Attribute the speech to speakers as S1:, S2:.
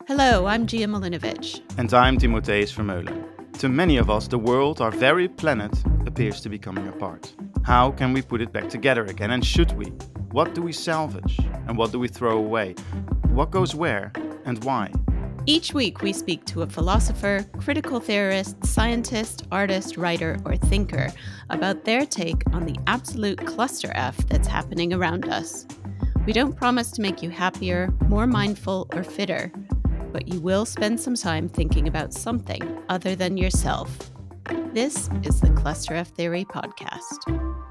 S1: Hello, I'm Gia Milinovic.
S2: And I'm Timotheus Vermeulen. To many of us, the world, our very planet, appears to be coming apart. How can we put it back together again, and should we? What do we salvage, and what do we throw away? What goes where, and why?
S1: Each week we speak to a philosopher, critical theorist, scientist, artist, writer, or thinker about their take on the absolute cluster F that's happening around us. We don't promise to make you happier, more mindful, or fitter, but you will spend some time thinking about something other than yourself. This is the Cluster F Theory Podcast.